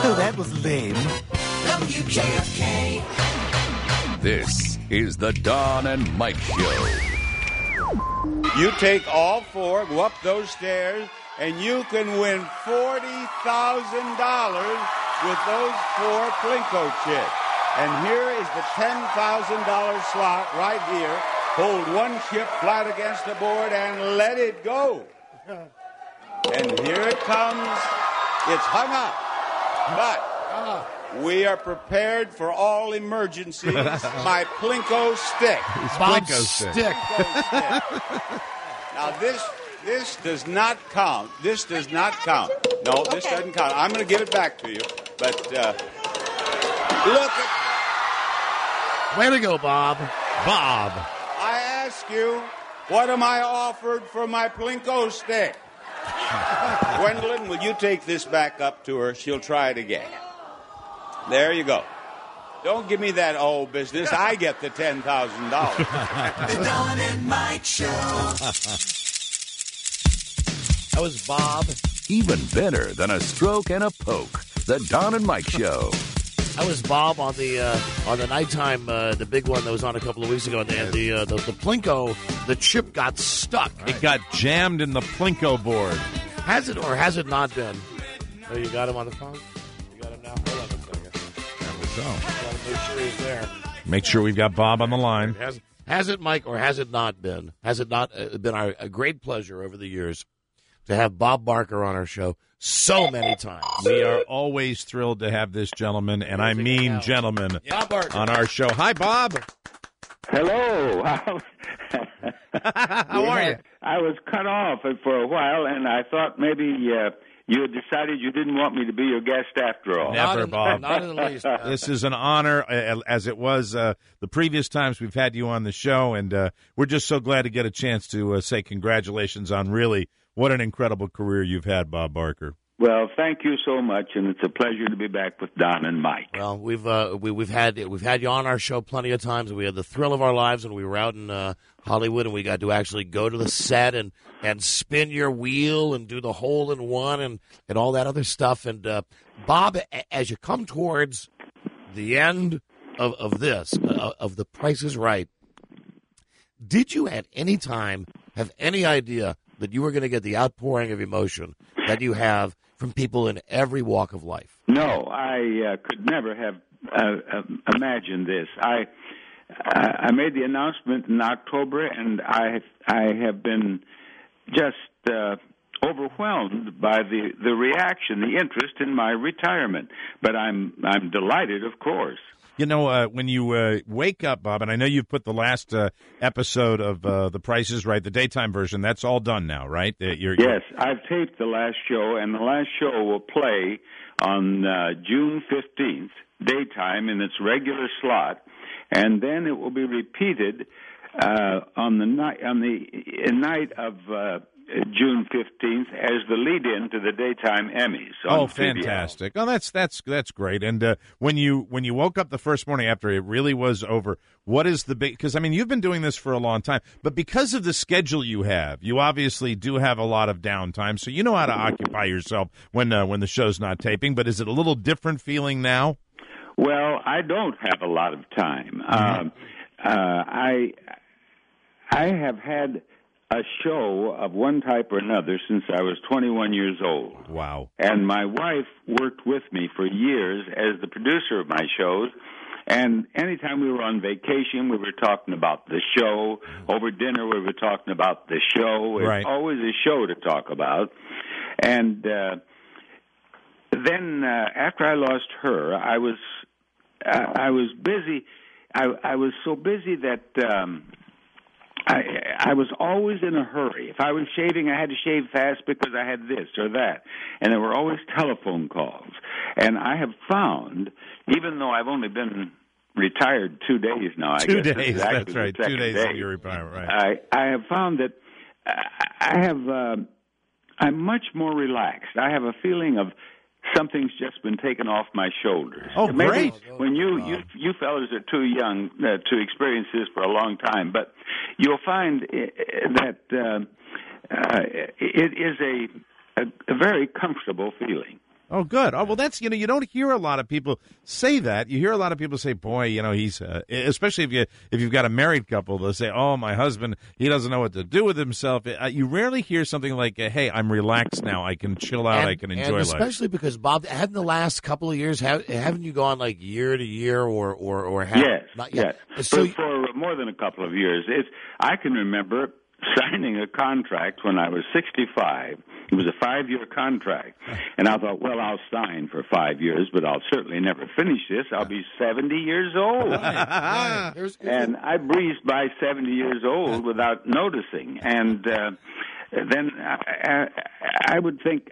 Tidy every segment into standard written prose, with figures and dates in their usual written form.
Oh, that was lame. WJFK. This is the Don and Mike Show. You take all four, go up those stairs, and you can win $40,000 with those four Plinko chips. And here is the $10,000 slot right here. Hold one chip flat against the board and let it go. And here it comes. It's hung up. But we are prepared for all emergencies. My Plinko stick. Bob's stick. Now, this does not count. This does not count. No, this doesn't count. I'm going to give it back to you. But look at... Way to go, Bob. Bob. I ask you, what am I offered for my Plinko stick? Gwendolyn, will you take this back up to her? She'll try it again. There you go. Don't give me that old business. I get the $10,000. The Don and Mike Show. That was Bob. Even better than a stroke and a poke. The Don and Mike Show. That was Bob on the nighttime, the big one that was on a couple of weeks ago. And the Plinko, the chip got stuck. It got jammed in the Plinko board. Has it or has it not been? Oh, you got him on the phone? You got him now? Hold on a second. So, Gotta make sure he's there. make sure we've got Bob on the line. Has it, Mike, or has it not been? Has it not been a great pleasure over the years to have Bob Barker on our show so many times? We are always thrilled to have this gentleman, and I mean gentleman, on our show. Hi, Bob. Hello. How are you? I was cut off for a while, and I thought maybe you had decided you didn't want me to be your guest after all. Never, Bob. Not in the least. This is an honor, as it was the previous times we've had you on the show, and we're just so glad to get a chance to say congratulations on really what an incredible career you've had, Bob Barker. Well, thank you so much, and it's a pleasure to be back with Don and Mike. Well, we've had you on our show plenty of times. We had the thrill of our lives when we were out in Hollywood, and we got to actually go to the set and spin your wheel and do the hole in one and all that other stuff. And Bob, as you come towards the end of this, of The Price is Right, did you at any time have any idea that you were going to get the outpouring of emotion that you have from people in every walk of life? No, I could never have imagined this. I made the announcement in October, and I have been just overwhelmed by the reaction, the interest in my retirement. But I'm delighted, of course. You know, when you wake up, Bob, and I know you've put the last episode of The Price is Right, the daytime version, that's all done now, right? Yes, I've taped the last show, and the last show will play on June 15th, daytime, in its regular slot, and then it will be repeated on the night of June 15th as the lead-in to the daytime Emmys. Oh, fantastic! Oh, that's great. And when you woke up the first morning after it really was over, what is the big? Because I mean, you've been doing this for a long time, but because of the schedule you have, you obviously do have a lot of downtime, so you know how to occupy yourself when the show's not taping. But is it a little different feeling now? Well, I don't have a lot of time. I have had a show of one type or another since I was 21 years old. Wow. And my wife worked with me for years as the producer of my shows. And anytime we were on vacation, we were talking about the show. Over dinner, we were talking about the show. It's always a show to talk about. And then after I lost her, I was busy. I was so busy that I was always in a hurry. If I was shaving, I had to shave fast because I had this or that. And there were always telephone calls. And I have found, even though I've only been retired 2 days now, I guess. 2 days, that's right. 2 days of your retirement, right. I have found that I'm much more relaxed. I have a feeling of something's just been taken off my shoulders. Oh, maybe great! When you fellas are too young to experience this for a long time, but you'll find that it is a very comfortable feeling. Oh, good. Oh, well, that's, you don't hear a lot of people say that. You hear a lot of people say, boy, he's, especially if you've got a married couple, they'll say, oh, my husband, he doesn't know what to do with himself. You rarely hear something like, hey, I'm relaxed now. I can chill out. I can enjoy life. Especially because, Bob, hadn't the last couple of years, haven't you gone like year to year or have? Yes, not yet? yes. So, for more than a couple of years. I can remember signing a contract when I was 65. It was a 5-year contract. And I thought, well, I'll sign for 5 years, but I'll certainly never finish this. I'll be 70 years old. Right. And I breezed by 70 years old without noticing. And then I would think,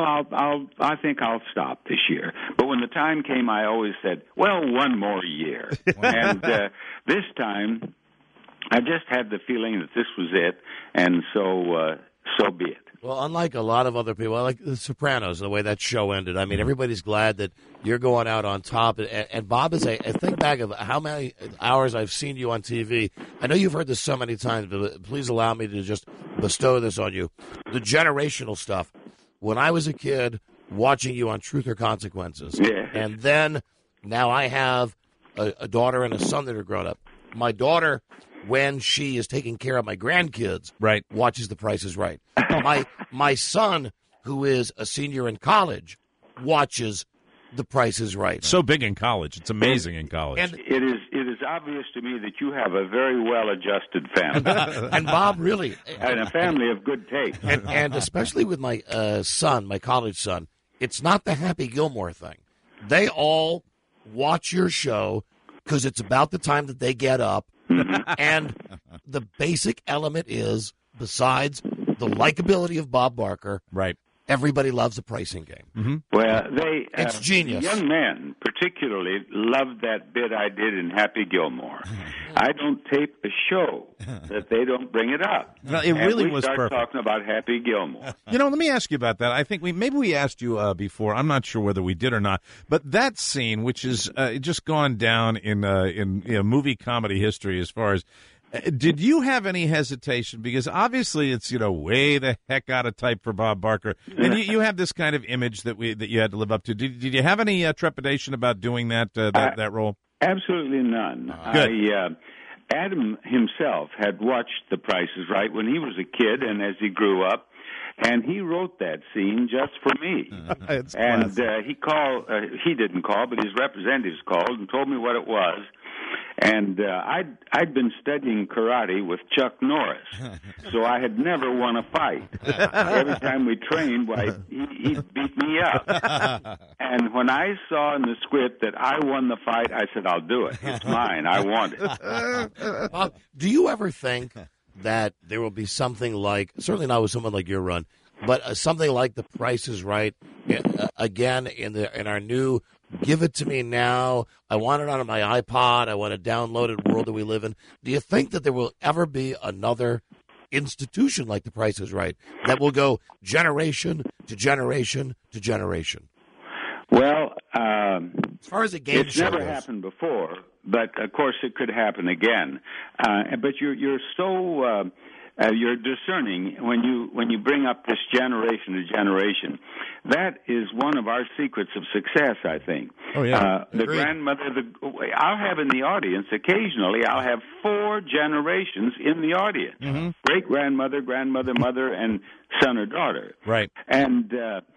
I think I'll stop this year. But when the time came, I always said, well, one more year. And this time, I just had the feeling that this was it, and so be it. Well, unlike a lot of other people, like The Sopranos, the way that show ended, I mean, everybody's glad that you're going out on top. And Bob, I think back of how many hours I've seen you on TV. I know you've heard this so many times, but please allow me to just bestow this on you. The generational stuff. When I was a kid, watching you on Truth or Consequences, and then now I have a daughter and a son that are grown up. My daughter, when she is taking care of my grandkids, right, watches The Price is Right. My son, who is a senior in college, watches The Price is Right. So big in college. It's amazing in college. And it is obvious to me that you have a very well-adjusted family. and Bob, really. And a family of good taste. And especially with my son, my college son, it's not the Happy Gilmore thing. They all watch your show because it's about the time that they get up. And the basic element is, besides the likability of Bob Barker, right, everybody loves a pricing game. Mm-hmm. Well, it's genius. Young men particularly loved that bit I did in Happy Gilmore. I don't tape a show that they don't bring it up. No, it really and we was start perfect. talking about Happy Gilmore. Let me ask you about that. I think maybe we asked you before. I'm not sure whether we did or not. But that scene, which is just gone down in movie comedy history, as far as. Did you have any hesitation? Because obviously it's way the heck out of type for Bob Barker, and you have this kind of image that you had to live up to. Did you have any trepidation about doing that role? Absolutely none. Good. Adam himself had watched The Price is Right when he was a kid, and as he grew up, and he wrote that scene just for me. And he called. He didn't call, but his representatives called and told me what it was. And I'd been studying karate with Chuck Norris, so I had never won a fight. Every time we trained, he'd beat me up. And when I saw in the script that I won the fight, I said, I'll do it. It's mine. I want it. Do you ever think that there will be something like, certainly not with someone like your run, but something like The Price is Right again in our new give it to me now, I want it on my iPod, I want a downloaded world that we live in. Do you think that there will ever be another institution like The Price is Right that will go generation to generation to generation? Well, as far as a game it's show never goes. happened before, but of course it could happen again. But you're so you're discerning when you bring up this generation to generation. That is one of our secrets of success, I think. Oh yeah, the grandmother. I'll have in the audience occasionally. I'll have 4 generations in the audience: great grandmother, grandmother, mother, and son or daughter. Right. And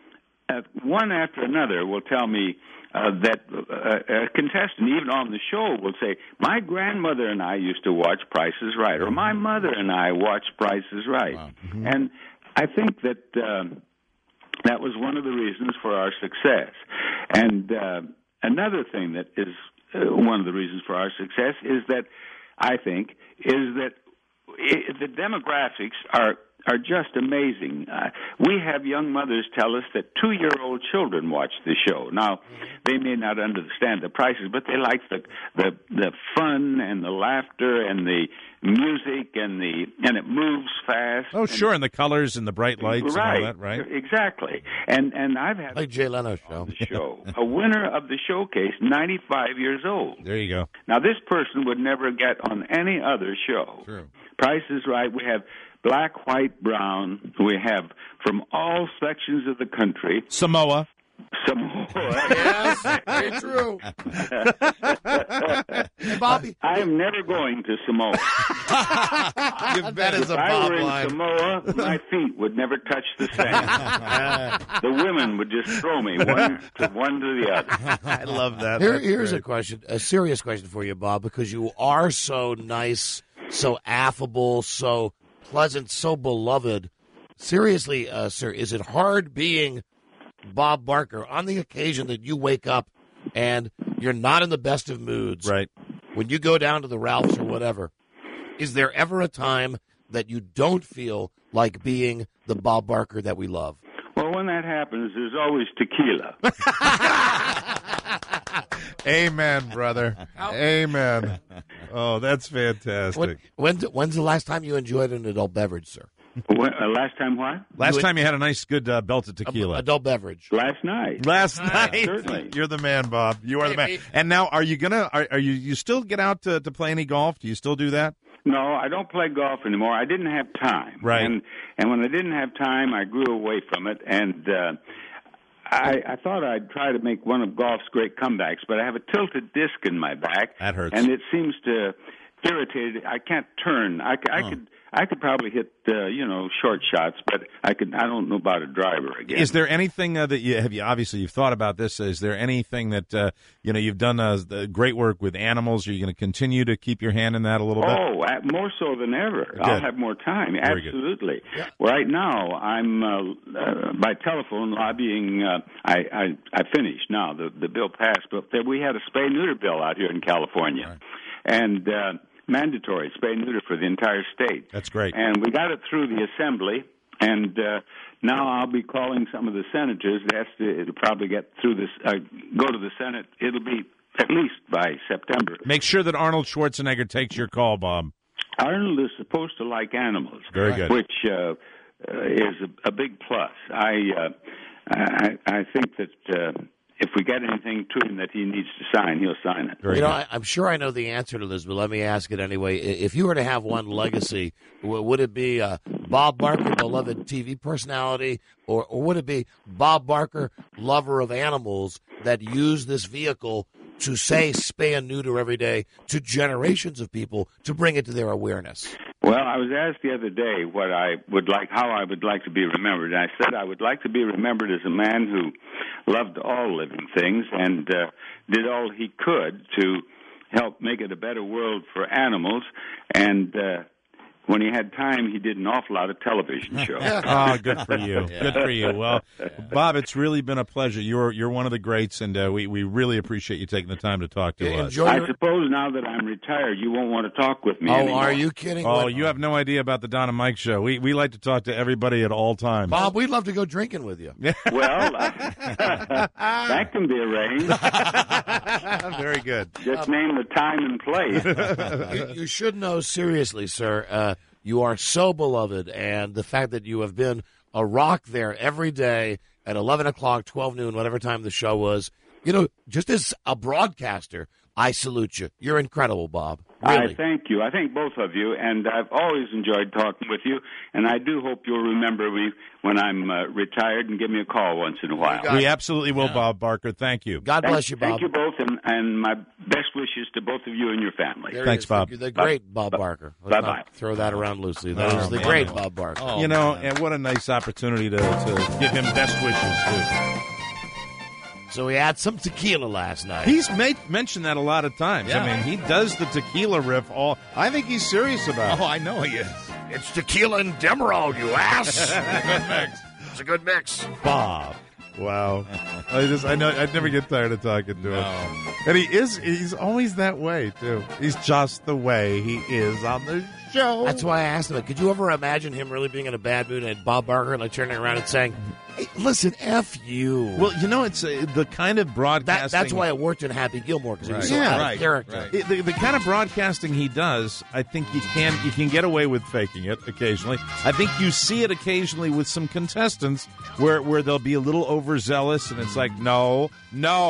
one after another will tell me that a contestant, even on the show, will say, my grandmother and I used to watch Price is Right, or my mother and I watched Price is Right. Wow. And I think that that was one of the reasons for our success. And another thing that is one of the reasons for our success is that, I think, is that the demographics are just amazing. We have young mothers tell us that 2-year-old children watch the show. Now, they may not understand the prices, but they like the fun and the laughter and the music and it moves fast. Oh, sure, and the colors and the bright lights right, and all that, right? Exactly. And I've had like Jay Leno show. The show. A winner of the showcase, 95 years old. There you go. Now, this person would never get on any other show. True. Price is Right. We have black, white, brown. We have from all sections of the country. Samoa. Samoa. Yes, very true. Hey, Bobby. I am never going to Samoa. That is If a I Bob were in line. Samoa, my feet would never touch the sand. The women would just throw me one to the other. I love that. Here's a question, a serious question for you, Bob, because you are so nice, so affable, so pleasant, so beloved. Seriously, sir, is it hard being Bob Barker on the occasion that you wake up and you're not in the best of moods? Right. When you go down to the Ralphs or whatever, is there ever a time that you don't feel like being the Bob Barker that we love? Well, when that happens, there's always tequila. Amen, brother. Amen. Oh, that's fantastic. When's the last time you enjoyed an adult beverage, sir? Last time what? Last time you had a nice, good belt of tequila. Adult beverage. Last night. Last night. Certainly. You're the man, Bob. You are the man. And now, are you gonna? Are you still get out to play any golf? Do you still do that? No, I don't play golf anymore. I didn't have time. Right. And when I didn't have time, I grew away from it. And I thought I'd try to make one of golf's great comebacks, but I have a tilted disc in my back. That hurts. And it seems to irritate it. I can't turn. I could probably hit short shots, but I don't know about a driver again. Is there anything that you've thought about this? Is there anything that you've done great work with animals? Are you going to continue to keep your hand in that a little bit? Oh, more so than ever. Good. I'll have more time. Very Absolutely. Yeah. Right now, I'm by telephone lobbying. I finished now. The bill passed, but we had a spay-neuter bill out here in California, right. And mandatory spay-neuter for the entire state. That's great. And we got it through the Assembly, and now I'll be calling some of the senators. It'll probably get through this, go to the Senate. It'll be at least by September. Make sure that Arnold Schwarzenegger takes your call, Bob. Arnold is supposed to like animals. Very good. Which is a big plus. I think that if we get anything to him that he needs to sign, he'll sign it. I'm sure I know the answer to this, but let me ask it anyway. If you were to have one legacy, would it be Bob Barker, beloved TV personality, or would it be Bob Barker, lover of animals, that used this vehicle to say spay and neuter every day to generations of people to bring it to their awareness? Well, I was asked the other day how I would like to be remembered. And I said I would like to be remembered as a man who loved all living things and did all he could to help make it a better world for animals. And when he had time, he did an awful lot of television shows. Oh, good for you. Yeah. Good for you. Well, Bob, it's really been a pleasure. You're one of the greats, and we really appreciate you taking the time to talk to us. I suppose now that I'm retired, you won't want to talk with me anymore. Are you kidding? Oh, you have no idea about the Don and Mike show. We like to talk to everybody at all times. Bob, we'd love to go drinking with you. Well, that can be arranged. Very good. Just name the time and place. You should know, seriously, sir, you are so beloved, and the fact that you have been a rock there every day at 11 o'clock, 12 noon, whatever time the show was, just as a broadcaster, I salute you. You're incredible, Bob. Really. I thank you. I thank both of you, and I've always enjoyed talking with you, and I do hope you'll remember me when I'm retired and give me a call once in a while. We absolutely will, Bob Barker. Thank you. God bless you, Bob. Thank you both, and my best wishes to both of you and your family. Thanks, Bob. You're the great Bob Barker. Let's bye-bye. Throw that around loosely. That was the great Bob Barker. Oh, and what a nice opportunity to give him best wishes, too. So he had some tequila last night. He's mentioned that a lot of times. Yeah. I mean, he does the tequila riff I think he's serious about it. Oh, I know he is. It's tequila and Demerol, you ass. It's a good mix. Bob. Wow. I know I'd never get tired of talking to him. And he's always that way, too. He's just the way he is on the show. That's why I asked him, could you ever imagine him really being in a bad mood and Bob Barker turning around and saying, hey, listen, F you. Well, it's the kind of broadcasting. That's why it worked in Happy Gilmore, because he was so Yeah, out right, of character. right. The kind of broadcasting he does, I think you can get away with faking it occasionally. I think you see it occasionally with some contestants where they'll be a little overzealous, and it's like, no,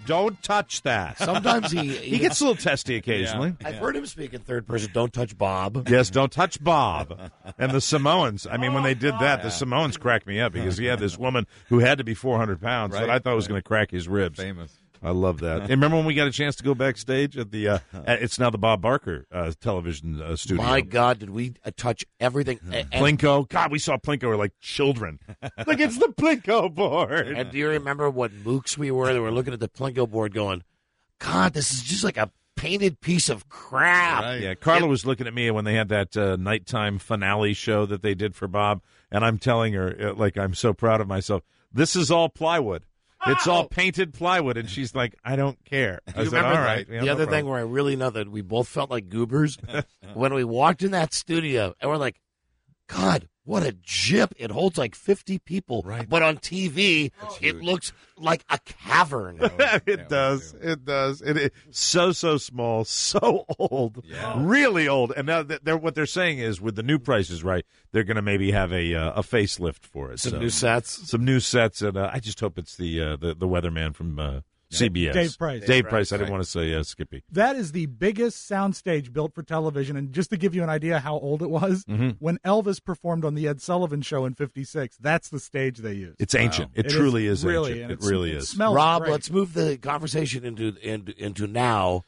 Don't touch that. Sometimes He gets a little testy occasionally. I've heard him speak in third person. Don't touch Bob. Yes, don't touch Bob. And the Samoans, I mean, when they did that, the Samoans cracked me up because he had this woman who had to be 400 pounds that I thought was going to crack his ribs. Famous. I love that. And remember when we got a chance to go backstage at the, it's now the Bob Barker television studio. My God, did we touch everything? Plinko. God, we saw Plinko. We're like children. Like, it's the Plinko board. And do you remember what mooks we were? They were looking at the Plinko board going, God, this is just like a painted piece of crap. Right. Yeah, Carla was looking at me when they had that nighttime finale show that they did for Bob, and I'm telling her, like, I'm so proud of myself. This is all plywood. It's all painted plywood, and she's like, I don't care. I You said, remember all right. the Yeah, no other problem. thing where I really know that we both felt like goobers? When we walked in that studio, and we're like, God, what a jip. It holds like 50 people. Right. But on TV, it looks like a cavern. It does. It does. It is so small, so old, really old. And now what they're saying is, with the new prices, right, they're going to maybe have a facelift for it. Some new sets. Some new sets, and I just hope it's the weatherman from CBS. Dave Price. Dave Price. I didn't want to say Skippy. That is the biggest soundstage built for television. And just to give you an idea how old it was, when Elvis performed on the Ed Sullivan Show in '56, that's the stage they used. It's ancient. It truly is really, ancient. and It really It is. smells Rob, great. let's move the conversation into now.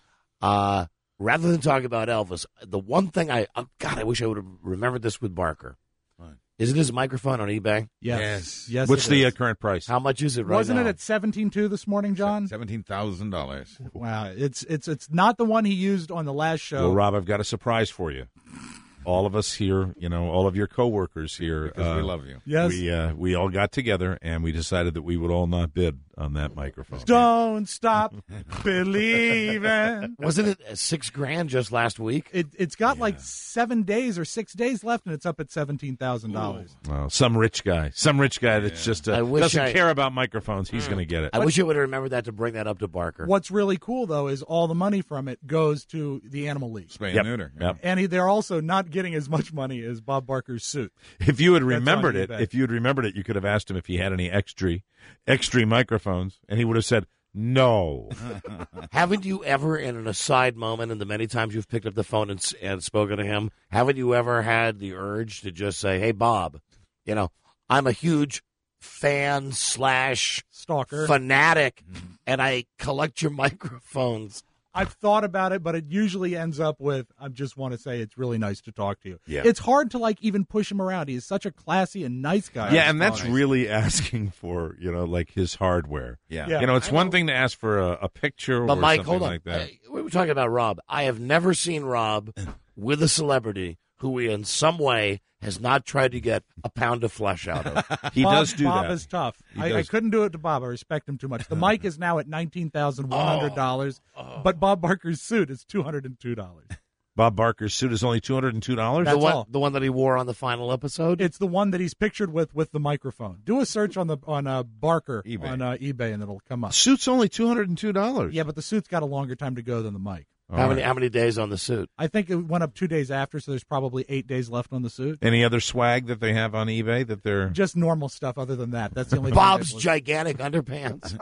Rather than talk about Elvis, the one thing I wish I would have remembered this with Barker. Isn't his microphone on eBay? Yes. What's it the is. current price? How much is it right Wasn't now? it at $17,200 this morning, John? $17,000. Wow, it's not the one he used on the last show. Well, Rob, I've got a surprise for you. All of us here, all of your coworkers here, Because we love you. Yes. we all got together and we decided that we would all not bid on that microphone. Don't stop believing. Wasn't it $6,000 just last week? It's got like 7 days or 6 days left, and it's up at $17,000. Well, some rich guy that's just I wish doesn't care about microphones. He's going to get it. I wish I would have remembered that to bring that up to Barker. What's really cool though is all the money from it goes to the Animal League, Spay Yep. and neuter. Yep. and they're also not getting as much money as Bob Barker's suit. If you had on remembered it, eBay. you could have asked him if he had any extra microphones, and he would have said no. Haven't you ever, in an aside moment, in the many times you've picked up the phone and spoken to him, haven't you ever had the urge to just say, "Hey, Bob, I'm a huge fan / Stalker. fanatic, and I collect your microphones." I've thought about it, but it usually ends up with, I just want to say it's really nice to talk to you. Yeah. It's hard to even push him around. He's such a classy and nice guy. Yeah, and that's really asking for like his hardware. Yeah. Yeah. It's one thing to ask for a picture But or Mike, something hold on. like that. We were talking about Rob. I have never seen Rob with a celebrity who in some way has not tried to get a pound of flesh out of. He does do Bob that. is tough. He I does. couldn't do it to Bob. I respect him too much. The mic is now at $19,100, but Bob Barker's suit is $202. Bob Barker's suit is only $202. That's all. The one that he wore on the final episode? It's the one that he's pictured with the microphone. Do a search on Barker eBay. on eBay, and it'll come up. Suit's only $202. Yeah, but the suit's got a longer time to go than the mic. How many days on the suit? I think it went up 2 days after, so there's probably 8 days left on the suit. Any other swag that they have on eBay that they're Just normal stuff other than that. That's the only Bob's thing. gigantic underpants.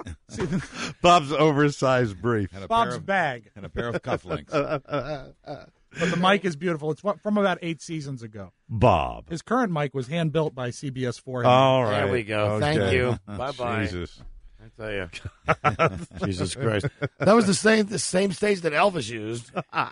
Bob's oversized brief? And a Bob's pair of, bag. and a pair of cufflinks. But the mic is beautiful. It's from about 8 seasons ago. Bob. His current mic was hand-built by CBS for him. All right. There we go. Okay. Thank you. Bye-bye. Jesus. I tell you. Jesus Christ. That was the same stage that Elvis used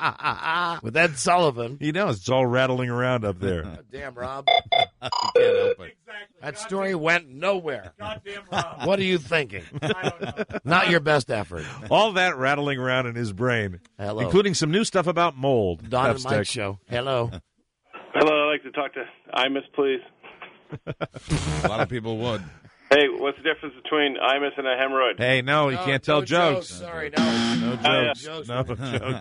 with Ed Sullivan. He knows. It's all rattling around up there. Damn, Rob. Can't help it. That story went nowhere. Goddamn Rob. What are you thinking? I don't know. Not your best effort. All that rattling around in his brain, Hello. including some new stuff about mold. Don and Pepsi. Mike show. Hello. Hello, I'd like to talk to Imus, please. A lot of people would. Hey, what's the difference between Imus and a hemorrhoid? Hey, no, you can't tell No jokes. Sorry, no. No jokes. jokes. No jokes.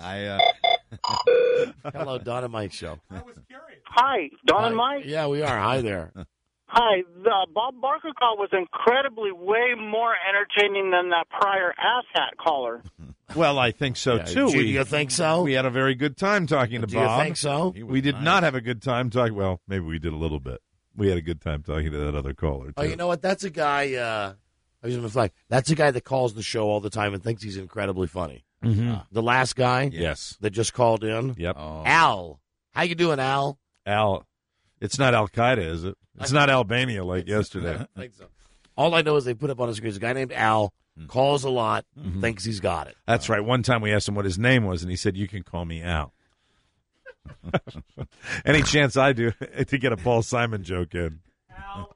Hello, Don and Mike show. Hi, Don Hi. and Mike. Yeah, we are. Hi there. Hi, the Bob Barker call was incredibly way more entertaining than that prior asshat caller. Well, I think so, too. Do you think so? We had a very good time talking to Do Bob. you think so? We did not have a good time talking. Well, maybe we did a little bit. We had a good time talking to that other caller, too. Oh, you know what? That's a guy That's the guy that calls the show all the time and thinks he's incredibly funny. Mm-hmm. The last guy, Yes. that just called in. Yep. Al, how you doing, Al? Al. It's not Al Qaeda, is it? It's not Albania like yesterday. I think so. All I know is they put up on the screen is a guy named Al, calls a lot, thinks he's got it. That's right. One time we asked him what his name was, and he said, "You can call me Al." Any chance I do to get a Paul Simon joke in? Al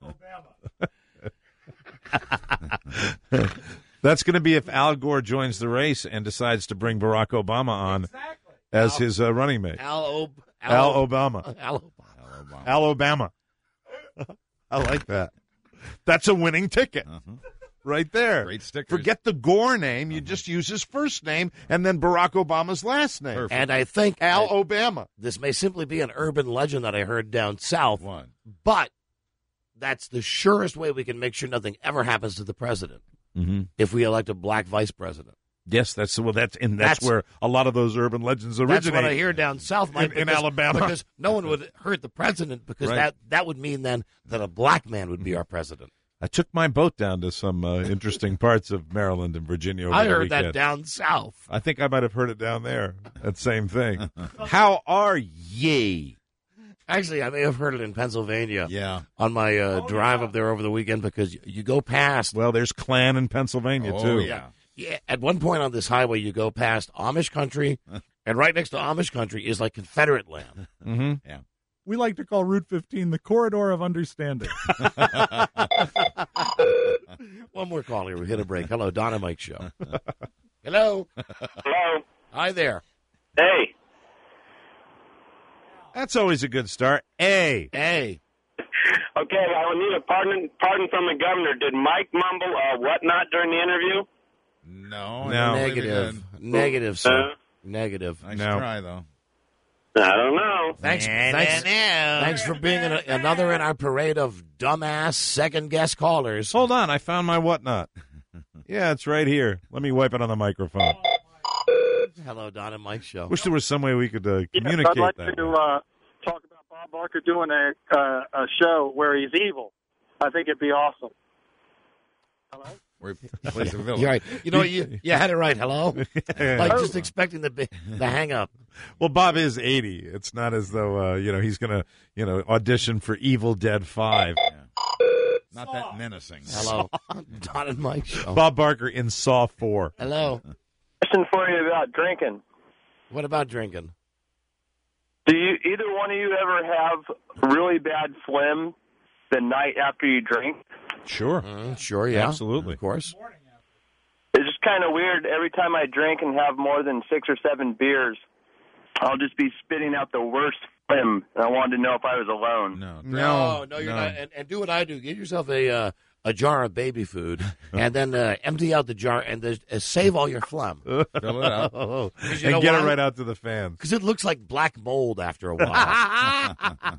Obama. That's going to be if Al Gore joins the race and decides to bring Barack Obama on as his running mate. Al Obama. Al Obama. I like that. That's a winning ticket. Right there. Great stickers. Forget the Gore name. You just use his first name and then Barack Obama's last name. Perfect. And I think Al Obama. This may simply be an urban legend that I heard down south, One. but that's the surest way we can make sure nothing ever happens to the president if we elect a black vice president. Yes, that's where a lot of those urban legends originate. That's what I hear down south, Mike, in Alabama. Because no one would hurt the president because that would mean then that a black man would be our president. I took my boat down to some interesting parts of Maryland and Virginia over I the heard weekend. that down south. I think I might have heard it down there. That same thing. How are ye? Actually, I may have heard it in Pennsylvania. Yeah. On my drive up there over the weekend because you go past. Well, there's Klan in Pennsylvania, too. Yeah. Yeah, at one point on this highway, you go past Amish country, and right next to Amish country is like Confederate land. Mm-hmm. Yeah. We like to call Route 15 the corridor of understanding. One more call here. We hit a break. Hello, Don and Mike Show. Hello. Hello. Hi there. Hey. That's always a good start. Hey. Okay, I will need a pardon from the governor. Did Mike mumble whatnot during the interview? No. Negative. Negative, sir. Negative. Nice No. try, though. I don't know. Thanks for being another in our parade of dumbass second-guess callers. Hold on. I found my whatnot. Yeah, it's right here. Let me wipe it on the microphone. Hello, Don and Mike Show. Wish there was some way we could communicate I'd like that. to talk about Bob Barker doing a show where he's evil. I think it'd be awesome. Hello? Where he plays the villain. You're right. You know, you had it right. Hello? Like just expecting the hang up. Well, Bob is 80. It's not as though he's going to audition for Evil Dead 5. Not that menacing. Hello. Don and Mike Show. Bob Barker in Saw 4. Hello. Question for you about drinking. What about drinking? Do you either one of you ever have really bad phlegm the night after you drink? Sure. Sure, yeah. Absolutely. Of course. It's just kind of weird. Every time I drink and have more than 6 or 7 beers, I'll just be spitting out the worst phlegm. And I wanted to know if I was alone. No, you're not. And do what I do. Get yourself a jar of baby food, and then empty out the jar and save all your phlegm. Fill it out. And get it right out to the fans. Because it looks like black mold after a while.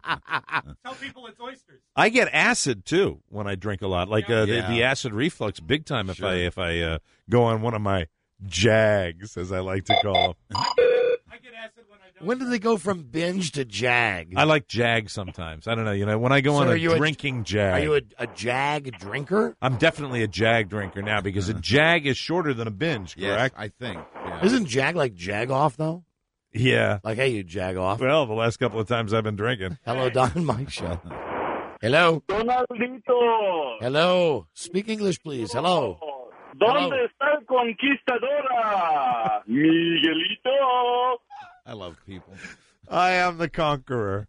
Tell people it's oysters. I get acid too when I drink a lot, like the acid reflux, big time. If I go on one of my jags, as I like to call them. I get acid when I don't. When do they go from binge to jag? I like jag sometimes. I don't know. When I go on a drinking jag. Are you a jag drinker? I'm definitely a jag drinker now because a jag is shorter than a binge. Correct? Yes, I think. Yeah. Isn't jag like jag off though? Yeah. Like, hey, you jag off. Well, the last couple of times I've been drinking. Hello, Don and Mike Show. Hello. Donaldito. Hello. Speak English, please. Hello. ¿Dónde está el conquistadora? Miguelito. I love people. I am the conqueror.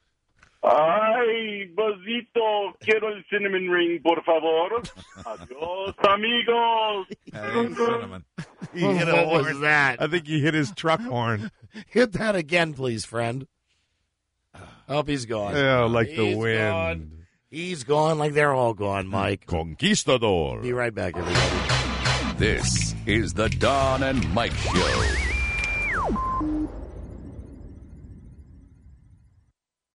Ay, Bozito, quiero el cinnamon ring, por favor. Adiós, amigos. Hey, cinnamon. What was that? I think he hit his truck horn. Hit that again, please, friend. Oh, he's gone. Yeah, like the He's wind. gone. He's gone like they're all gone, Mike. Conquistador. Be right back, everybody. This is the Don and Mike Show.